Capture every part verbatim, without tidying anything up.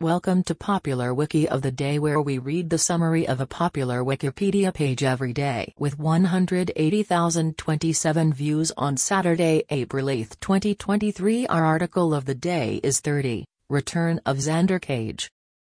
Welcome to Popular Wiki of the Day, where we read the summary of a popular Wikipedia page every day. With one hundred eighty thousand twenty-seven views on Saturday, April eighth, twenty twenty-three, our article of the day is thirty, Return of Xander Cage.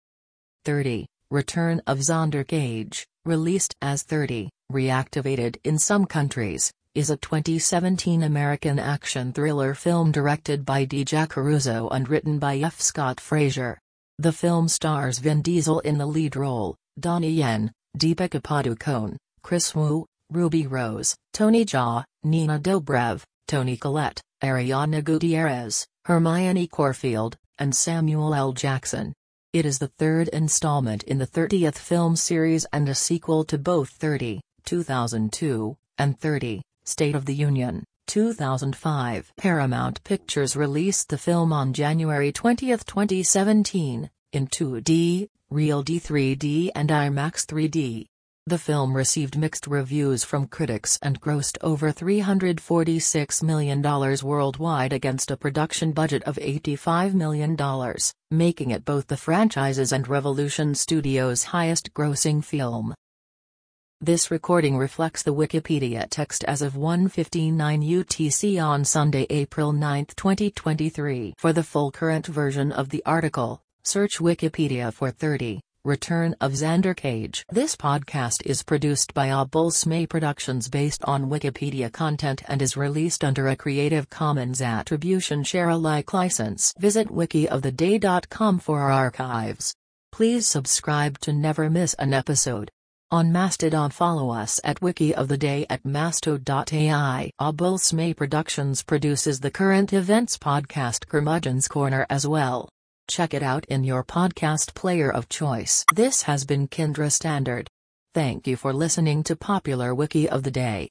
thirty, Return of Xander Cage, released as thirty, reactivated in some countries, is a twenty seventeen American action thriller film directed by D J Caruso and written by F. Scott Fraser. The film stars Vin Diesel in the lead role, Donnie Yen, Deepika Padukone, Chris Wu, Ruby Rose, Tony Jaa, Nina Dobrev, Toni Collette, Ariana Gutierrez, Hermione Corfield, and Samuel L. Jackson. It is the third installment in the thirtieth film series and a sequel to both thirty, two thousand two, and thirty, State of the Union, two thousand five. Paramount Pictures released the film on January twentieth, twenty seventeen, in two D, Real D three D and IMAX three D. The film received mixed reviews from critics and grossed over three hundred forty-six million dollars worldwide against a production budget of eighty-five million dollars, making it both the franchise's and Revolution Studios' highest-grossing film. This recording reflects the Wikipedia text as of one fifty-nine U T C on Sunday, April ninth, twenty twenty-three. For the full current version of the article, search Wikipedia for thirty, Return of Xander Cage. This podcast is produced by Abulsmay Productions based on Wikipedia content and is released under a Creative Commons Attribution Share Alike license. Visit wiki of the day dot com for our archives. Please subscribe to never miss an episode. On Mastodon, follow us at Wiki of the Day at masto dot A I. Abulsmay Productions produces the current events podcast Curmudgeon's Corner as well. Check it out in your podcast player of choice. This has been Kindra Standard. Thank you for listening to Popular Wiki of the Day.